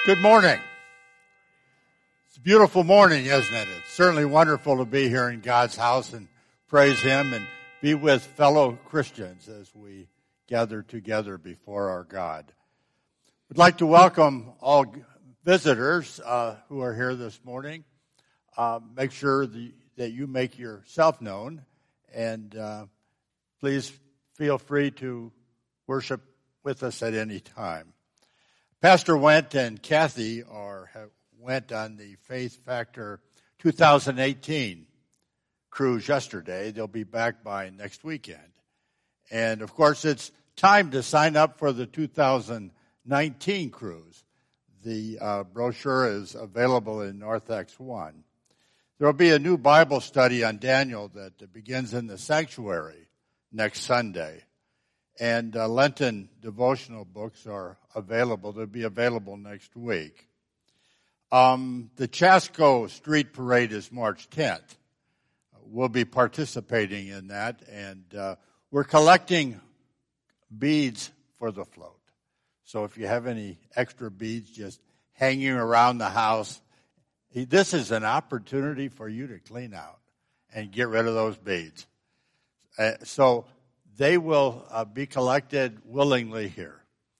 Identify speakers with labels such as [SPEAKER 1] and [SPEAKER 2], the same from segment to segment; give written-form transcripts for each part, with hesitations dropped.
[SPEAKER 1] Good morning. It's a beautiful morning, isn't it? It's certainly wonderful to be here in God's house and praise Him and be with fellow Christians as we gather together before our God. We'd like to welcome all visitors who are here this morning. Make sure that you make yourself known, and please feel free to worship with us at any time. Pastor Went and Kathy went on the Faith Factor 2018 cruise yesterday. They'll be back by next weekend. And, of course, it's time to sign up for the 2019 cruise. The brochure is available in Narthex 1. There will be a new Bible study on Daniel that begins in the sanctuary next Sunday. And Lenten devotional books are available. They'll be available next week. The Chasco Street Parade is March 10th. We'll be participating in that, and we're collecting beads for the float. So if you have any extra beads just hanging around the house, this is an opportunity for you to clean out and get rid of those beads. So they will be collected willingly here.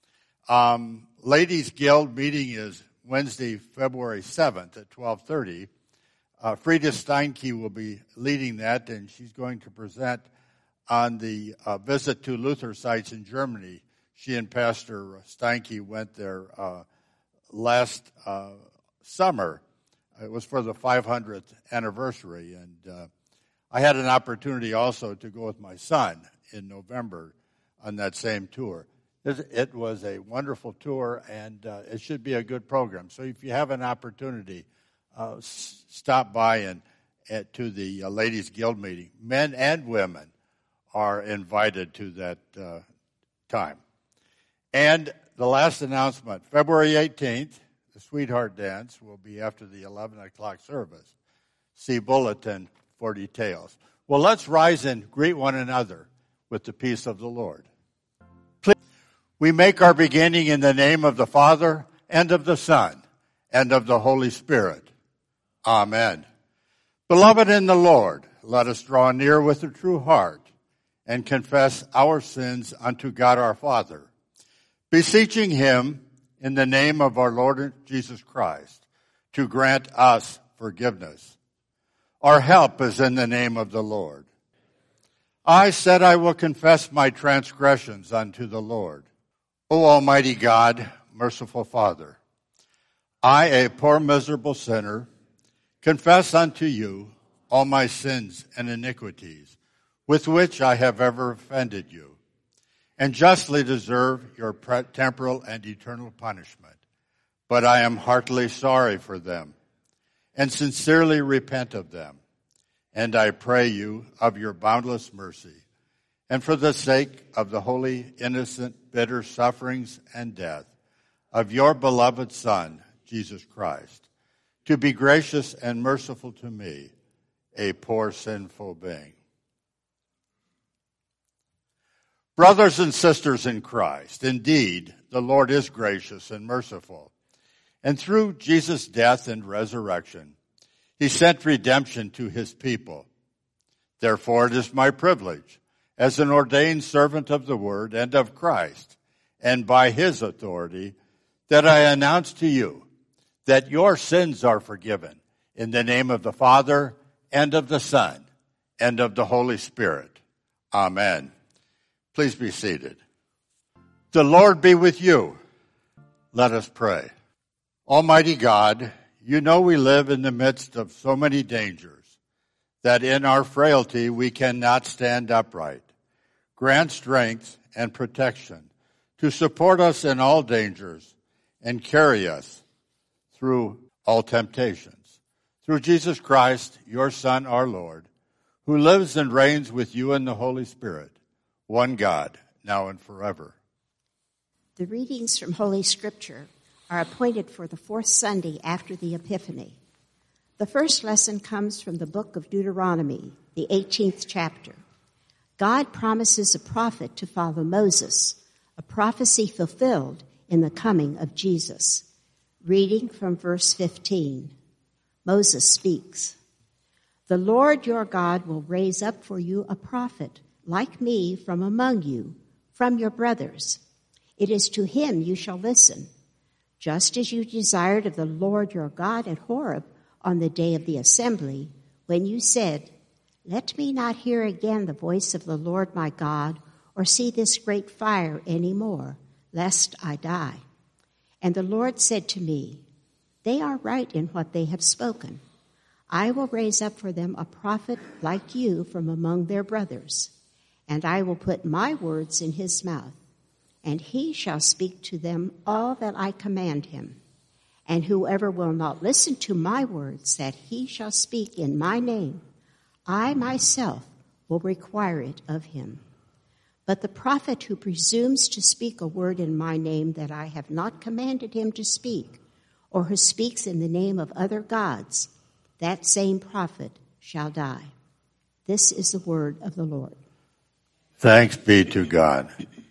[SPEAKER 1] Ladies Guild meeting is Wednesday, February 7th at 12:30. Frieda Steinke will be leading that, and she's going to present on the visit to Luther sites in Germany. She and Pastor Steinke went there last summer. It was for the 500th anniversary, and I had an opportunity also to go with my son in November on that same tour. It was a wonderful tour, and it should be a good program. So if you have an opportunity, stop by and to the Ladies Guild meeting. Men and women are invited to that time. And the last announcement, February 18th, the Sweetheart Dance will be after the 11 o'clock service. See bulletin for details. Well, let's rise and greet one another with the peace of the Lord. Please, we make our beginning in the name of the Father, and of the Son, and of the Holy Spirit. Amen. Beloved in the Lord, let us draw near with a true heart and confess our sins unto God our Father, beseeching Him in the name of our Lord Jesus Christ to grant us forgiveness. Our help is in the name of the Lord. I said I will confess my transgressions unto the Lord. O Almighty God, merciful Father, I, a poor miserable sinner, confess unto you all my sins and iniquities with which I have ever offended you, and justly deserve your temporal and eternal punishment. But I am heartily sorry for them, and sincerely repent of them. And I pray you of your boundless mercy, and for the sake of the holy, innocent, bitter sufferings and death of your beloved Son, Jesus Christ, to be gracious and merciful to me, a poor sinful being. Brothers and sisters in Christ, indeed, the Lord is gracious and merciful. And through Jesus' death and resurrection, He sent redemption to His people. Therefore, it is my privilege, as an ordained servant of the Word and of Christ, and by His authority, that I announce to you that your sins are forgiven in the name of the Father, and of the Son, and of the Holy Spirit. Amen. Please be seated. The Lord be with you. Let us pray. Almighty God, you know we live in the midst of so many dangers that in our frailty we cannot stand upright. Grant strength and protection to support us in all dangers and carry us through all temptations. Through Jesus Christ, your Son, our Lord, who lives and reigns with you in the Holy Spirit, one God, now and forever.
[SPEAKER 2] The readings from Holy Scripture are appointed for the fourth Sunday after the Epiphany. The first lesson comes from the book of Deuteronomy, the 18th chapter. God promises a prophet to follow Moses, a prophecy fulfilled in the coming of Jesus. Reading from verse 15. Moses speaks. The Lord your God will raise up for you a prophet like me from among you, from your brothers. It is to him you shall listen, just as you desired of the Lord your God at Horeb on the day of the assembly, when you said, let me not hear again the voice of the Lord my God, or see this great fire any more, lest I die. And the Lord said to me, they are right in what they have spoken. I will raise up for them a prophet like you from among their brothers, and I will put my words in his mouth, and he shall speak to them all that I command him. And whoever will not listen to my words that he shall speak in my name, I myself will require it of him. But the prophet who presumes to speak a word in my name that I have not commanded him to speak, or who speaks in the name of other gods, that same prophet shall die. This is the word of the Lord.
[SPEAKER 1] Thanks be to God.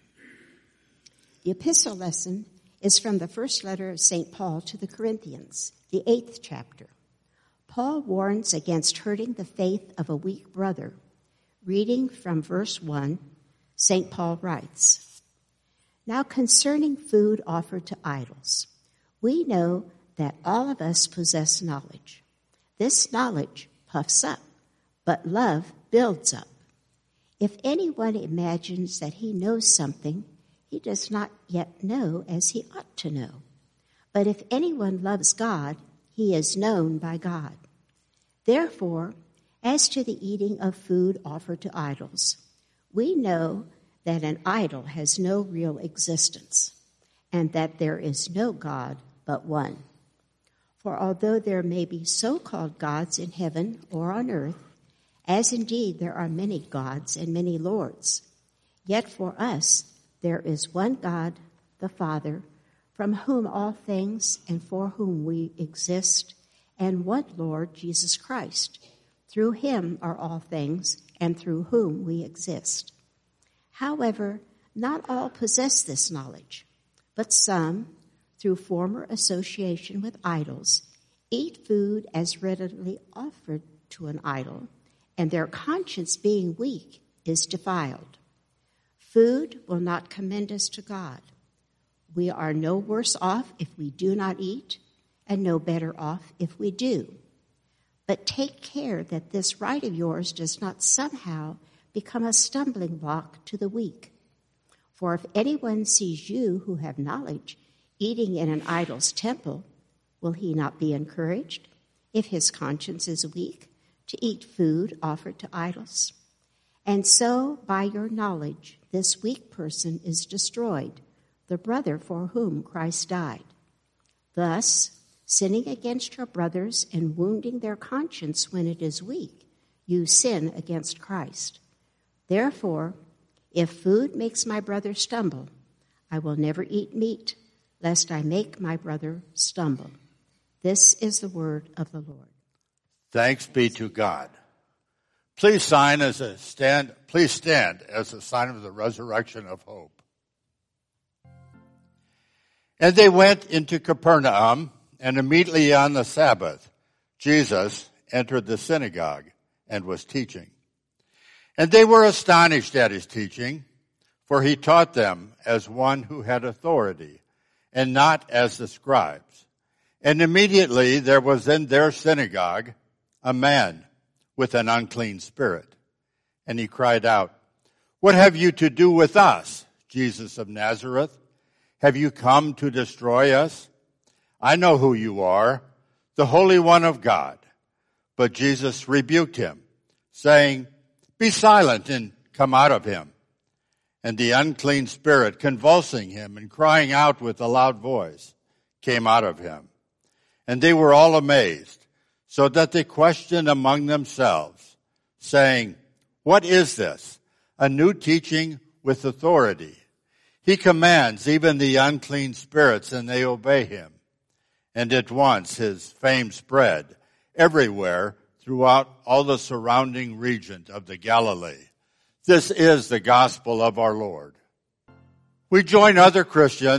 [SPEAKER 2] The epistle lesson is from the first letter of St. Paul to the Corinthians, the 8th chapter. Paul warns against hurting the faith of a weak brother. Reading from verse 1, St. Paul writes, Now concerning food offered to idols, we know that all of us possess knowledge. This knowledge puffs up, but love builds up. If anyone imagines that he knows something, he does not yet know as he ought to know. But if anyone loves God, he is known by God. Therefore, as to the eating of food offered to idols, we know that an idol has no real existence, and that there is no God but one. For although there may be so-called gods in heaven or on earth, as indeed there are many gods and many lords, yet for us there is one God, the Father, from whom all things and for whom we exist, and one Lord, Jesus Christ. Through him are all things, and through whom we exist. However, not all possess this knowledge, but some, through former association with idols, eat food as readily offered to an idol, and their conscience being weak is defiled. Food will not commend us to God. We are no worse off if we do not eat, and no better off if we do. But take care that this right of yours does not somehow become a stumbling block to the weak. For if anyone sees you who have knowledge eating in an idol's temple, will he not be encouraged, if his conscience is weak, to eat food offered to idols? And so, by your knowledge, this weak person is destroyed, the brother for whom Christ died. Thus, sinning against your brothers and wounding their conscience when it is weak, you sin against Christ. Therefore, if food makes my brother stumble, I will never eat meat, lest I make my brother stumble. This is the word of the Lord.
[SPEAKER 1] Thanks be to God. Please stand as a sign of the resurrection of hope. And they went into Capernaum, and immediately on the Sabbath, Jesus entered the synagogue and was teaching. And they were astonished at his teaching, for he taught them as one who had authority, and not as the scribes. And immediately there was in their synagogue a man with an unclean spirit. And he cried out, What have you to do with us, Jesus of Nazareth? Have you come to destroy us? I know who you are, the Holy One of God. But Jesus rebuked him, saying, Be silent and come out of him. And the unclean spirit, convulsing him and crying out with a loud voice, came out of him. And they were all amazed, so that they questioned among themselves, saying, What is this? A new teaching with authority. He commands even the unclean spirits, and they obey him. And at once his fame spread everywhere throughout all the surrounding region of the Galilee. This is the gospel of our Lord. We join other Christians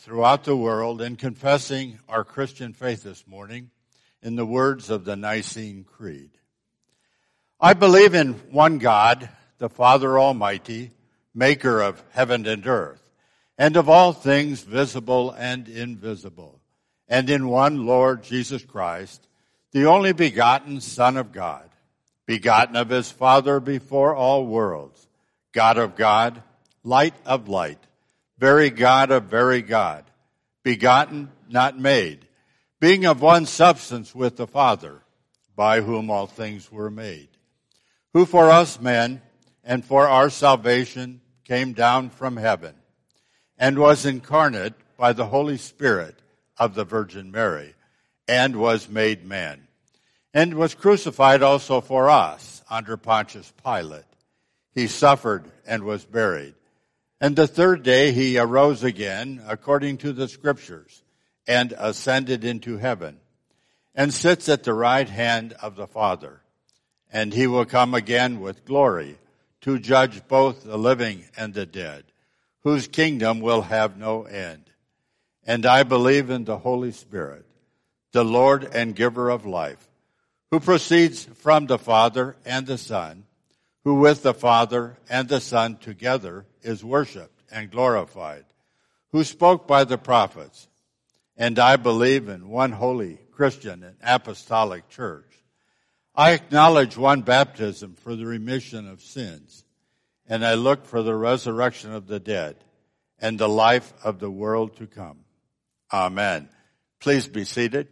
[SPEAKER 1] throughout the world in confessing our Christian faith this morning in the words of the Nicene Creed. I believe in one God, the Father Almighty, maker of heaven and earth, and of all things visible and invisible, and in one Lord Jesus Christ, the only begotten Son of God, begotten of his Father before all worlds, God of God, light of light, very God of very God, begotten, not made, being of one substance with the Father, by whom all things were made, who for us men and for our salvation came down from heaven, and was incarnate by the Holy Spirit of the Virgin Mary, and was made man, and was crucified also for us under Pontius Pilate. He suffered and was buried. And the third day he arose again, according to the Scriptures, and ascended into heaven, and sits at the right hand of the Father. And he will come again with glory to judge both the living and the dead, whose kingdom will have no end. And I believe in the Holy Spirit, the Lord and giver of life, who proceeds from the Father and the Son, who with the Father and the Son together is worshipped and glorified, who spoke by the prophets. And I believe in one holy Christian and apostolic church. I acknowledge one baptism for the remission of sins, and I look for the resurrection of the dead and the life of the world to come. Amen. Please be seated.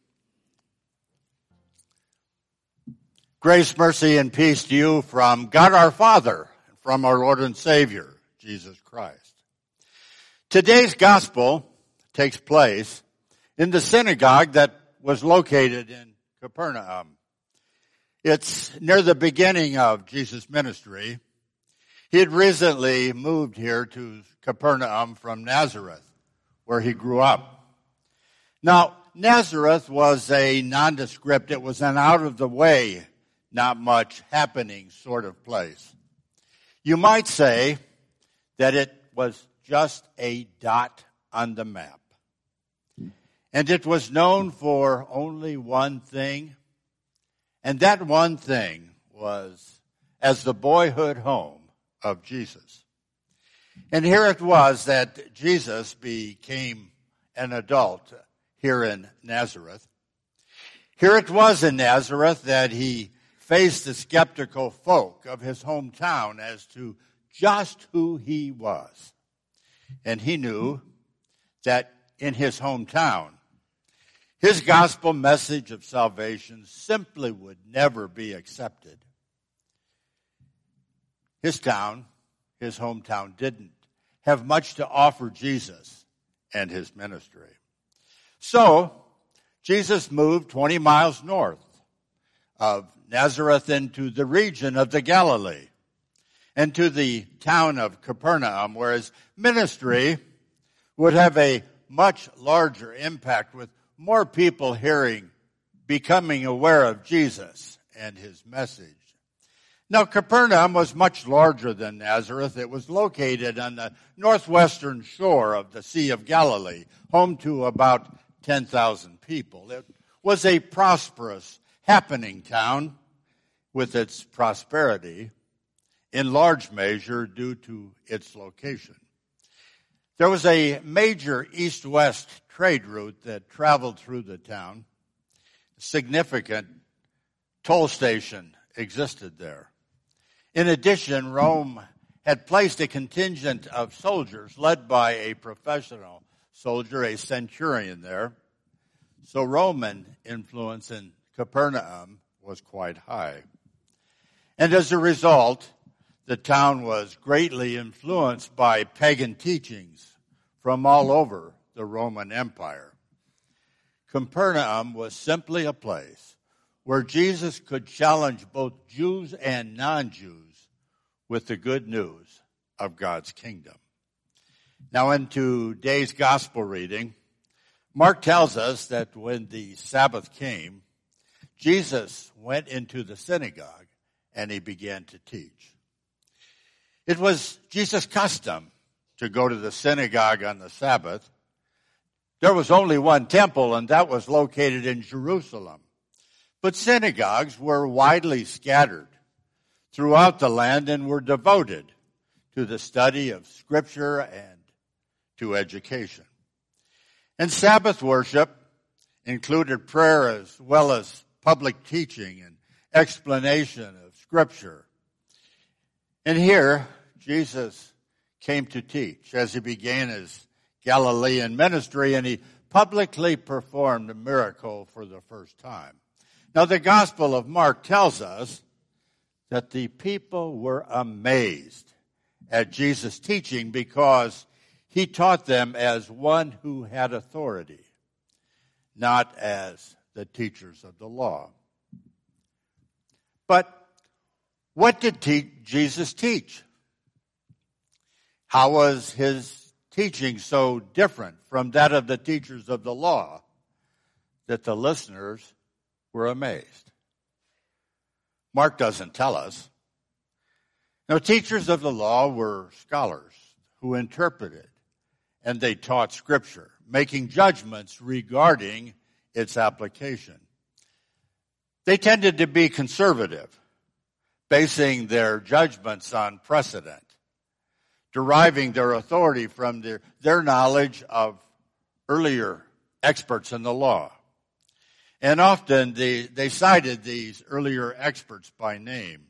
[SPEAKER 1] Grace, mercy, and peace to you from God our Father, and from our Lord and Savior, Jesus Christ. Today's gospel takes place in the synagogue that was located in Capernaum. It's near the beginning of Jesus' ministry. He had recently moved here to Capernaum from Nazareth, where he grew up. Now, Nazareth was a nondescript. It was an out-of-the-way, not much happening sort of place. You might say that it was just a dot on the map. And it was known for only one thing, and that one thing was as the boyhood home of Jesus. And here it was that Jesus became an adult here in Nazareth. Here it was in Nazareth that he faced the skeptical folk of his hometown as to just who he was. And he knew that in his hometown, his gospel message of salvation simply would never be accepted. His town, his hometown, didn't have much to offer Jesus and his ministry. So, Jesus moved 20 miles north of Nazareth into the region of the Galilee and to the town of Capernaum, where his ministry would have a much larger impact with more people becoming aware of Jesus and his message. Now, Capernaum was much larger than Nazareth. It was located on the northwestern shore of the Sea of Galilee, home to about 10,000 people. It was a prosperous, happening town with its prosperity, in large measure due to its location. There was a major east-west trade route that traveled through the town. A significant toll station existed there. In addition, Rome had placed a contingent of soldiers led by a professional soldier, a centurion there. So Roman influence in Capernaum was quite high. And as a result, the town was greatly influenced by pagan teachings from all over the Roman Empire. Capernaum was simply a place where Jesus could challenge both Jews and non-Jews with the good news of God's kingdom. Now, in today's gospel reading, Mark tells us that when the Sabbath came, Jesus went into the synagogue and he began to teach. It was Jesus' custom to go to the synagogue on the Sabbath, There was only one temple, and that was located in Jerusalem. But synagogues were widely scattered throughout the land and were devoted to the study of Scripture and to education. And Sabbath worship included prayer as well as public teaching and explanation of Scripture. And here, Jesus came to teach as he began his Galilean ministry, and he publicly performed a miracle for the first time. Now, the Gospel of Mark tells us that the people were amazed at Jesus' teaching because he taught them as one who had authority, not as the teachers of the law. But what did Jesus teach? How was his teaching so different from that of the teachers of the law that the listeners were amazed? Mark doesn't tell us. Now, teachers of the law were scholars who interpreted and they taught Scripture, making judgments regarding its application. They tended to be conservative, basing their judgments on precedent, deriving their authority from their knowledge of earlier experts in the law. And often they cited these earlier experts by name.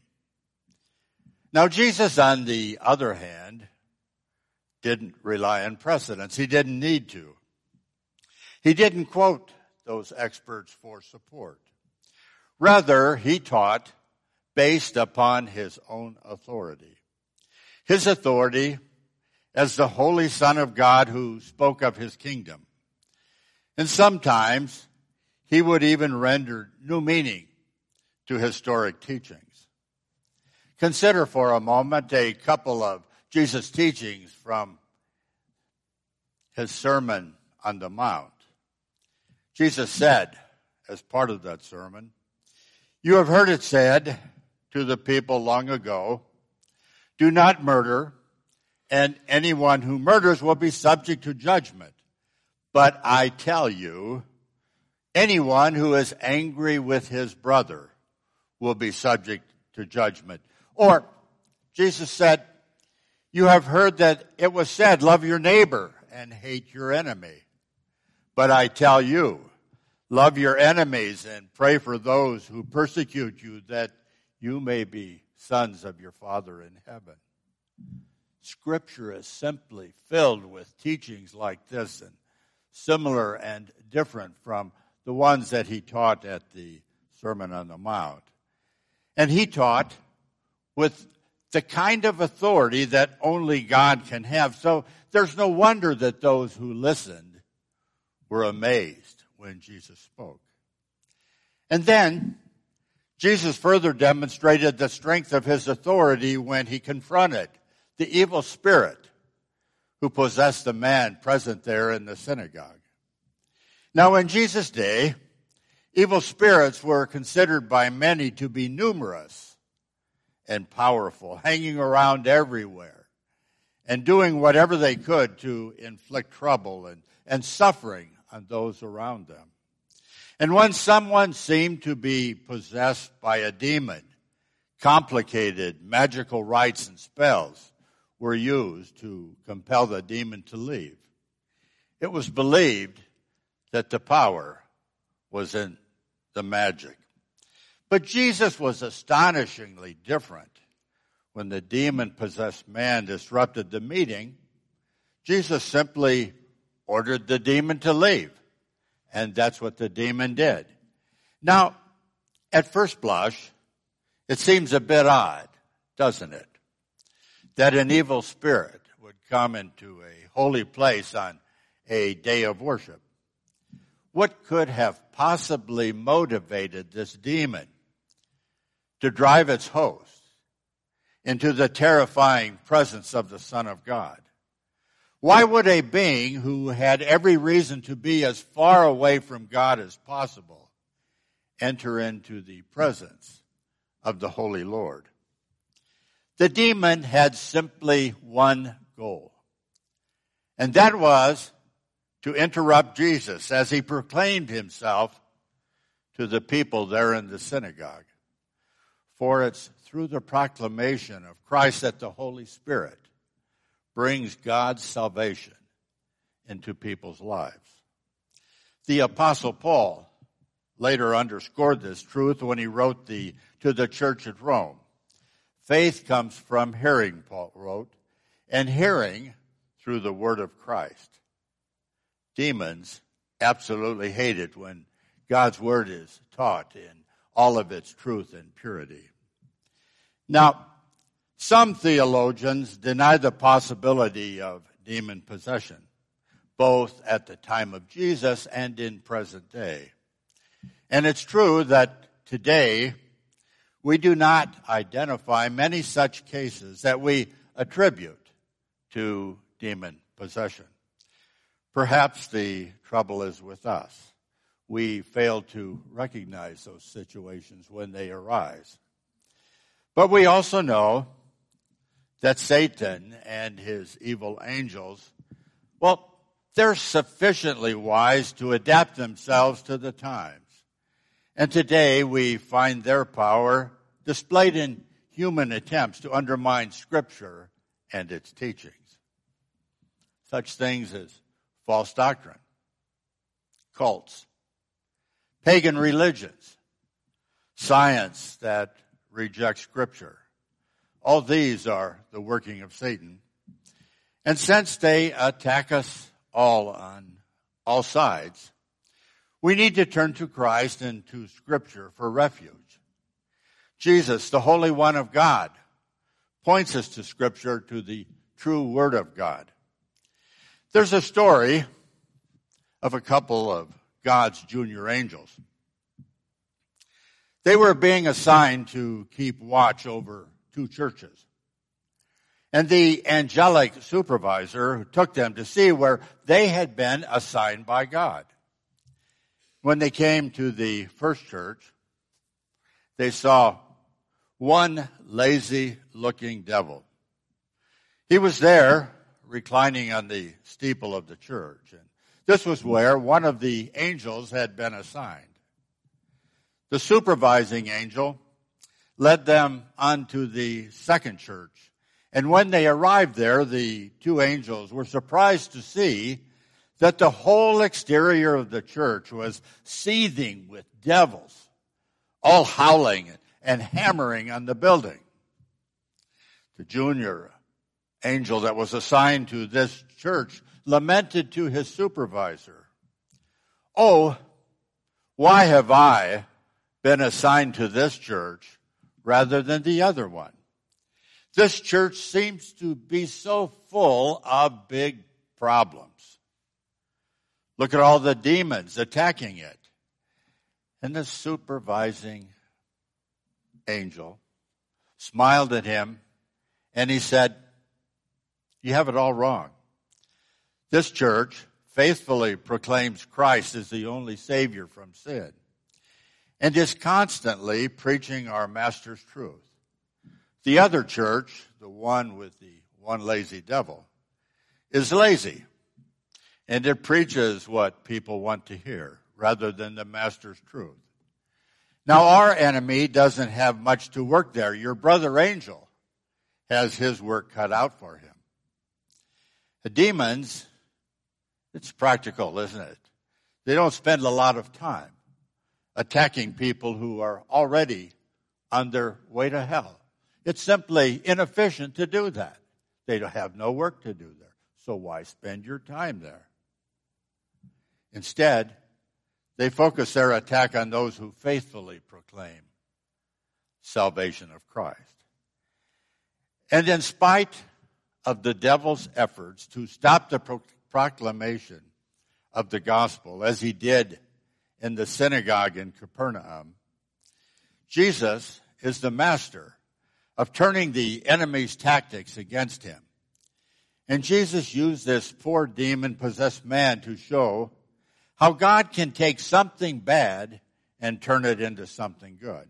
[SPEAKER 1] Now, Jesus, on the other hand, didn't rely on precedents. He didn't need to. He didn't quote those experts for support. Rather, he taught based upon his own authority. His authority as the Holy Son of God who spoke of his kingdom. And sometimes he would even render new meaning to historic teachings. Consider for a moment a couple of Jesus' teachings from his Sermon on the Mount. Jesus said, as part of that sermon, "You have heard it said to the people long ago, 'Do not murder, and anyone who murders will be subject to judgment. But I tell you, anyone who is angry with his brother will be subject to judgment.'" Or, Jesus said, "You have heard that it was said, 'Love your neighbor and hate your enemy.' But I tell you, love your enemies and pray for those who persecute you, that you may be sons of your Father in heaven." Scripture is simply filled with teachings like this, and similar and different from the ones that he taught at the Sermon on the Mount. And he taught with the kind of authority that only God can have. So there's no wonder that those who listened were amazed when Jesus spoke. And then Jesus further demonstrated the strength of his authority when he confronted the evil spirit who possessed the man present there in the synagogue. Now, in Jesus' day, evil spirits were considered by many to be numerous and powerful, hanging around everywhere and doing whatever they could to inflict trouble and suffering on those around them. And when someone seemed to be possessed by a demon, complicated magical rites and spells were used to compel the demon to leave. It was believed that the power was in the magic. But Jesus was astonishingly different. When the demon-possessed man disrupted the meeting, Jesus simply ordered the demon to leave. And that's what the demon did. Now, at first blush, it seems a bit odd, doesn't it? That an evil spirit would come into a holy place on a day of worship. What could have possibly motivated this demon to drive its host into the terrifying presence of the Son of God? Why would a being who had every reason to be as far away from God as possible enter into the presence of the Holy Lord? The demon had simply one goal, and that was to interrupt Jesus as he proclaimed himself to the people there in the synagogue. For it's through the proclamation of Christ that the Holy Spirit brings God's salvation into people's lives. The Apostle Paul later underscored this truth when he wrote to the church at Rome. Faith comes from hearing, Paul wrote, and hearing through the word of Christ. Demons absolutely hate it when God's word is taught in all of its truth and purity. Now, some theologians deny the possibility of demon possession, both at the time of Jesus and in present day. And it's true that today we do not identify many such cases that we attribute to demon possession. Perhaps the trouble is with us. We fail to recognize those situations when they arise. But we also know that Satan and his evil angels, well, they're sufficiently wise to adapt themselves to the times. And today we find their power displayed in human attempts to undermine Scripture and its teachings. Such things as false doctrine, cults, pagan religions, science that rejects Scripture. All these are the working of Satan. And since they attack us all on all sides, we need to turn to Christ and to Scripture for refuge. Jesus, the Holy One of God, points us to Scripture, to the true Word of God. There's a story of a couple of God's junior angels. They were being assigned to keep watch over two churches. And the angelic supervisor took them to see where they had been assigned by God. When they came to the first church, they saw one lazy-looking devil. He was there, reclining on the steeple of the church. And this was where one of the angels had been assigned. The supervising angel led them onto the second church. And when they arrived there, the two angels were surprised to see that the whole exterior of the church was seething with devils, all howling and hammering on the building. The junior angel that was assigned to this church lamented to his supervisor, "Oh, why have I been assigned to this church rather than the other one? This church seems to be so full of big problems. Look at all the demons attacking it." And the supervising angel smiled at him and he said, "You have it all wrong. This church faithfully proclaims Christ as the only Savior from sin and is constantly preaching our Master's truth. The other church, the one with the one lazy devil, is lazy, and it preaches what people want to hear rather than the Master's truth. Now, our enemy doesn't have much to work there. Your brother angel has his work cut out for him." The demons, it's practical, isn't it? They don't spend a lot of time attacking people who are already on their way to hell. It's simply inefficient to do that. They have no work to do there. So why spend your time there? Instead, they focus their attack on those who faithfully proclaim salvation of Christ. And in spite of the devil's efforts to stop the proclamation of the gospel, as he did in the synagogue in Capernaum, Jesus is the master of turning the enemy's tactics against him. And Jesus used this poor demon-possessed man to show how God can take something bad and turn it into something good.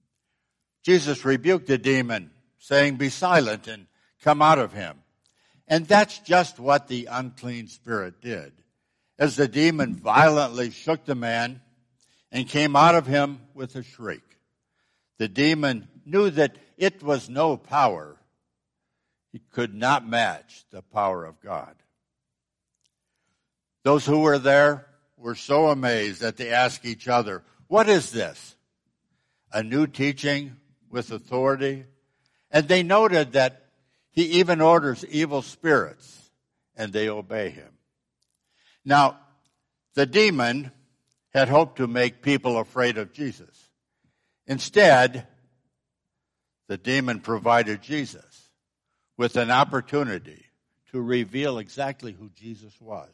[SPEAKER 1] Jesus rebuked the demon, saying, "Be silent and come out of him." And that's just what the unclean spirit did. as the demon violently shook the man and came out of him with a shriek. The demon knew that it was no power. It could not match the power of God. Those who were there were so amazed that they asked each other, "What is this? A new teaching with authority?" And they noted that he even orders evil spirits, and they obey him. Now, the demon had hoped to make people afraid of Jesus. Instead, the demon provided Jesus with an opportunity to reveal exactly who Jesus was.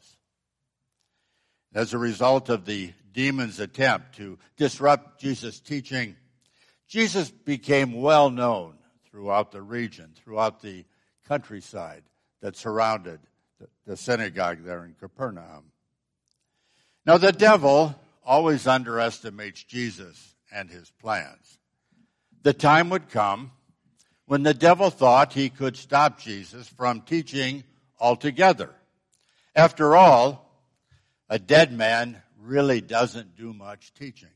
[SPEAKER 1] As a result of the demon's attempt to disrupt Jesus' teaching, Jesus became well known throughout the region, throughout the countryside that surrounded the synagogue there in Capernaum. Now, the devil always underestimates Jesus and his plans. The time would come when the devil thought he could stop Jesus from teaching altogether. After all, a dead man really doesn't do much teaching.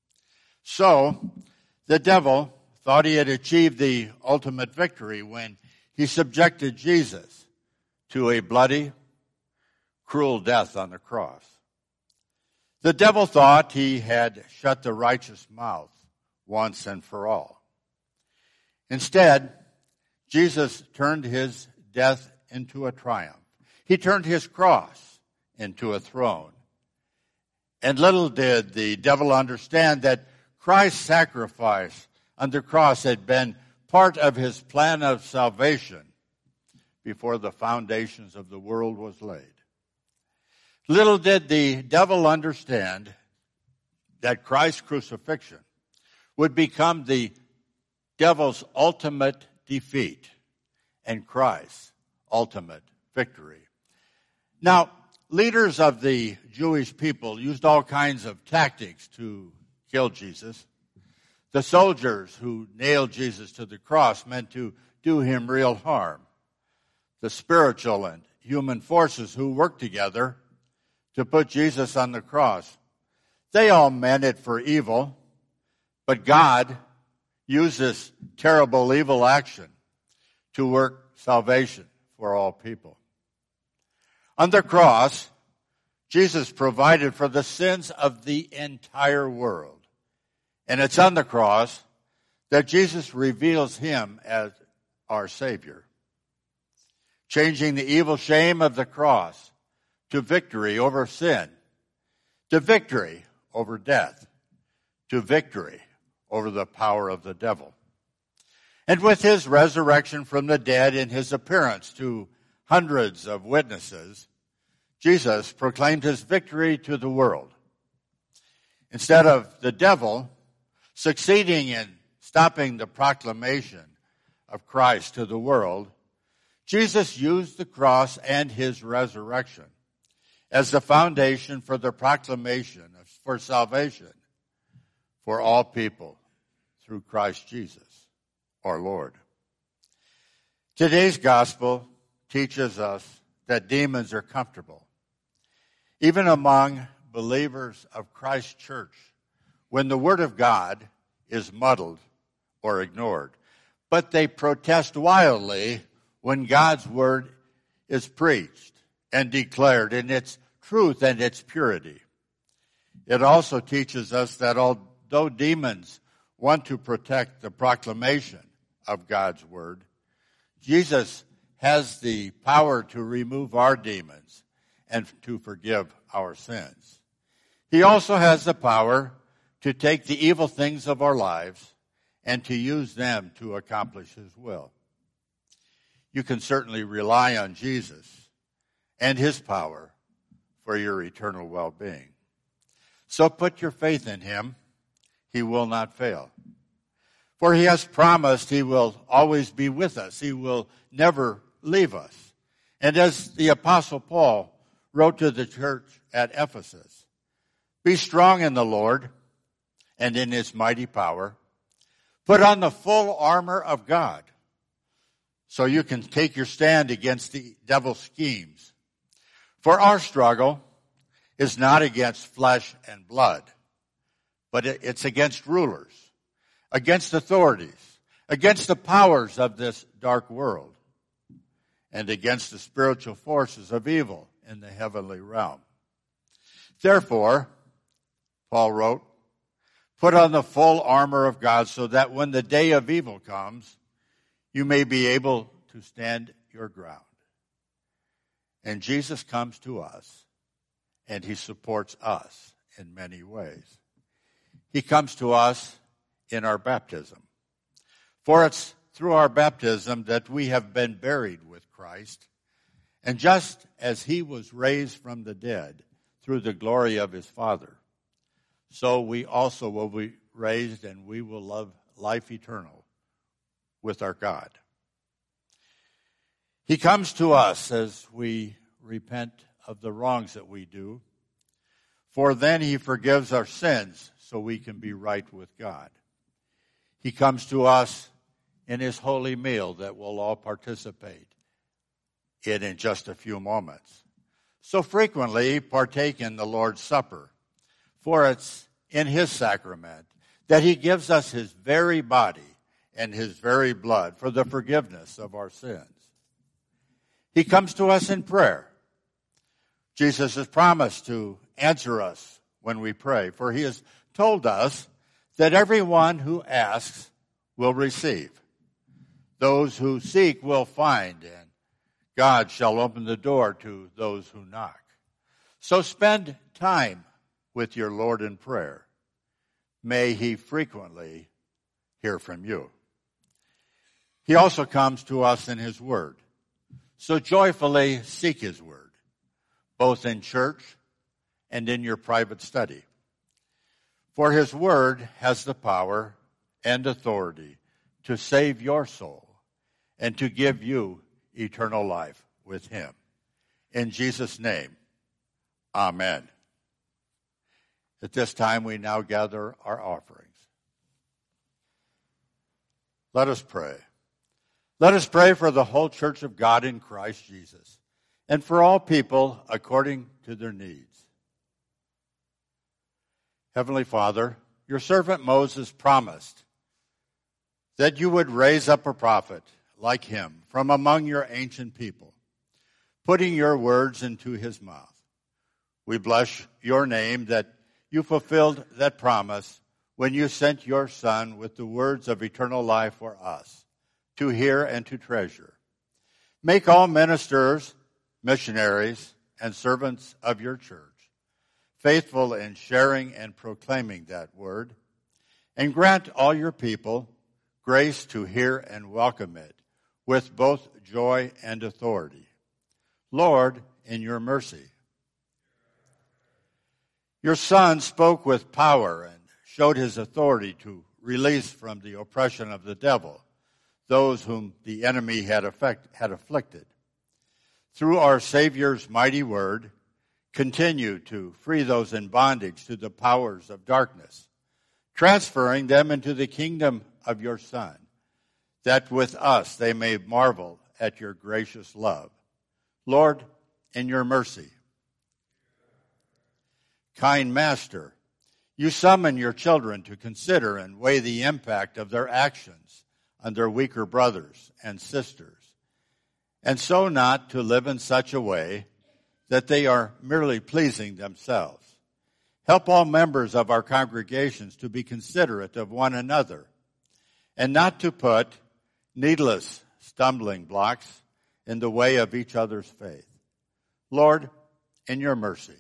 [SPEAKER 1] So, the devil thought he had achieved the ultimate victory when he subjected Jesus to a bloody, cruel death on the cross. The devil thought he had shut the righteous mouth once and for all. Instead, Jesus turned his death into a triumph. He turned his cross into a throne. And little did the devil understand that Christ's sacrifice on the cross had been part of his plan of salvation before the foundations of the world was laid. Little did the devil understand that Christ's crucifixion would become the devil's ultimate defeat and Christ's ultimate victory. Now, leaders of the Jewish people used all kinds of tactics to kill Jesus. The soldiers who nailed Jesus to the cross meant to do him real harm. The spiritual and human forces who worked together to put Jesus on the cross, they all meant it for evil, but God used this terrible evil action to work salvation for all people. On the cross, Jesus provided for the sins of the entire world. And it's on the cross that Jesus reveals him as our Savior, changing the evil shame of the cross to victory over sin, to victory over death, to victory over the power of the devil. And with his resurrection from the dead and his appearance to hundreds of witnesses, Jesus proclaimed his victory to the world. Instead of the devil succeeding in stopping the proclamation of Christ to the world, Jesus used the cross and his resurrection as the foundation for the proclamation for salvation for all people through Christ Jesus, our Lord. Today's gospel teaches us that demons are comfortable, even among believers of Christ's church, when the Word of God is muddled or ignored. But they protest wildly when God's Word is preached and declared in its truth and its purity. It also teaches us that although demons want to protect the proclamation of God's Word, Jesus has the power to remove our demons and to forgive our sins. He also has the power to take the evil things of our lives and to use them to accomplish his will. You can certainly rely on Jesus and his power for your eternal well-being. So put your faith in him. He will not fail. For he has promised he will always be with us. He will never leave us. And as the Apostle Paul wrote to the church at Ephesus, be strong in the Lord and in his mighty power. Put on the full armor of God so you can take your stand against the devil's schemes. For our struggle is not against flesh and blood, but it's against rulers, against authorities, against the powers of this dark world, and against the spiritual forces of evil in the heavenly realm. Therefore, Paul wrote, put on the full armor of God so that when the day of evil comes, you may be able to stand your ground. And Jesus comes to us, and he supports us in many ways. He comes to us in our baptism. For it's through our baptism that we have been buried with Christ. And just as he was raised from the dead through the glory of his Father, so we also will be raised and we will love life eternal with our God. He comes to us as we repent of the wrongs that we do, for then he forgives our sins so we can be right with God. He comes to us in his holy meal that we'll all participate in just a few moments. So frequently partake in the Lord's Supper, for it's in his sacrament that he gives us his very body and his very blood for the forgiveness of our sins. He comes to us in prayer. Jesus has promised to answer us when we pray, for he has told us that everyone who asks will receive. Those who seek will find, and God shall open the door to those who knock. So spend time with your Lord in prayer. May he frequently hear from you. He also comes to us in his word. So joyfully seek his word, both in church and in your private study. For his word has the power and authority to save your soul and to give you eternal life with him. In Jesus' name, amen. At this time, we now gather our offerings. Let us pray. Let us pray for the whole church of God in Christ Jesus and for all people according to their needs. Heavenly Father, your servant Moses promised that you would raise up a prophet like him from among your ancient people, putting your words into his mouth. We bless your name that you fulfilled that promise when you sent your Son with the words of eternal life for us to hear and to treasure. Make all ministers, missionaries, and servants of your church faithful in sharing and proclaiming that word, and grant all your people grace to hear and welcome it with both joy and authority. Lord, in your mercy. Your Son spoke with power and showed his authority to release from the oppression of the devil those whom the enemy had afflicted. Through our Savior's mighty word, continue to free those in bondage to the powers of darkness, transferring them into the kingdom of your Son, that with us they may marvel at your gracious love. Lord, in your mercy. Kind Master, you summon your children to consider and weigh the impact of their actions on their weaker brothers and sisters, and so not to live in such a way that they are merely pleasing themselves. Help all members of our congregations to be considerate of one another and not to put needless stumbling blocks in the way of each other's faith. Lord, in your mercy.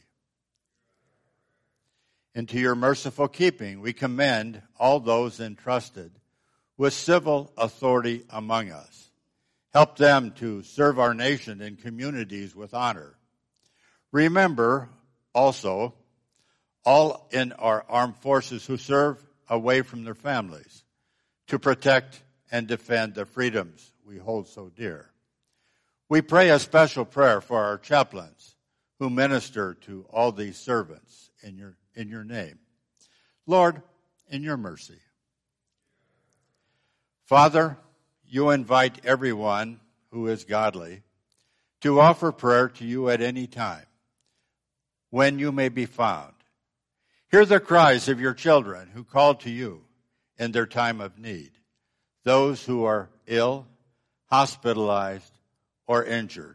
[SPEAKER 1] Into your merciful keeping, we commend all those entrusted with civil authority among us. Help them to serve our nation and communities with honor. Remember also all in our armed forces who serve away from their families to protect and defend the freedoms we hold so dear. We pray a special prayer for our chaplains who minister to all these servants in your name. Lord, in your mercy. Father, you invite everyone who is godly to offer prayer to you at any time, when you may be found. Hear the cries of your children who call to you in their time of need, those who are ill, hospitalized, or injured.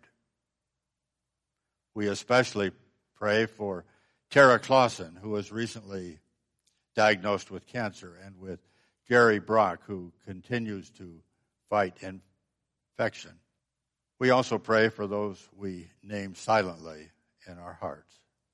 [SPEAKER 1] We especially pray for Tara Clausen, who was recently diagnosed with cancer, and with Gary Brock, who continues to fight infection. We also pray for those we name silently in our hearts.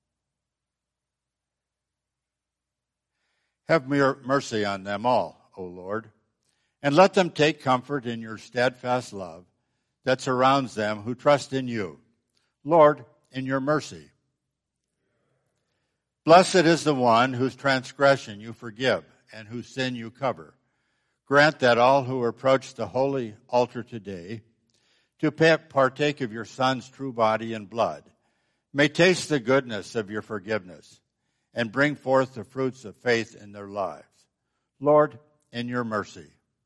[SPEAKER 1] Have mercy on them all, O Lord, and let them take comfort in your steadfast love that surrounds them who trust in you. Lord, in your mercy. Blessed is the one whose transgression you forgive and whose sin you cover. Grant that all who approach the holy altar today to partake of your Son's true body and blood may taste the goodness of your forgiveness and bring forth the fruits of faith in their lives. Lord, in your mercy.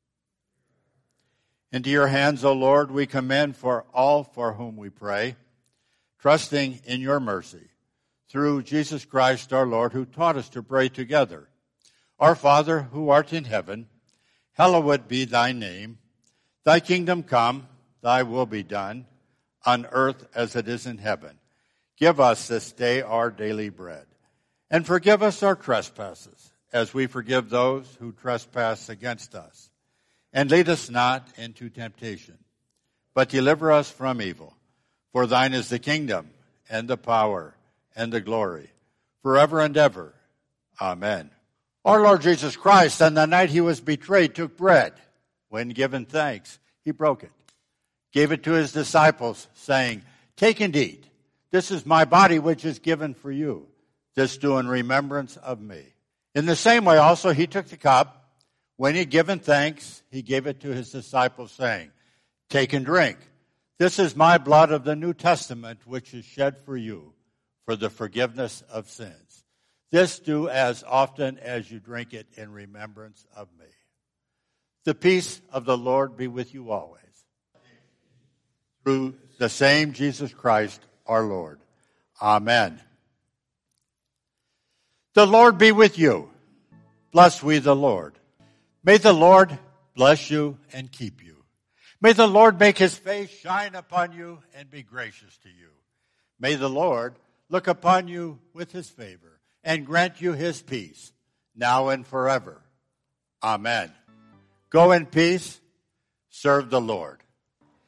[SPEAKER 1] Into your hands, O Lord, we commend for all for whom we pray, trusting in your mercy, through Jesus Christ our Lord, who taught us to pray together. Our Father, who art in heaven, hallowed be thy name. Thy kingdom come, thy will be done, on earth as it is in heaven. Give us this day our daily bread. And forgive us our trespasses, as we forgive those who trespass against us. And lead us not into temptation, but deliver us from evil. For thine is the kingdom, and the power, and the glory, forever and ever. Amen. Our Lord Jesus Christ, on the night he was betrayed, took bread. When given thanks, he broke it, gave it to his disciples, saying, Take and eat. This is my body which is given for you. This do in remembrance of me. In the same way also he took the cup. When he had given thanks, he gave it to his disciples, saying, Take and drink. This is my blood of the New Testament, which is shed for you for the forgiveness of sins. This do as often as you drink it in remembrance of me. The peace of the Lord be with you always. Through the same Jesus Christ our Lord. Amen. The Lord be with you. Bless we the Lord. May the Lord bless you and keep you. May the Lord make his face shine upon you and be gracious to you. May the Lord look upon you with his favor and grant you his peace, now and forever. Amen. Go in peace. Serve the Lord.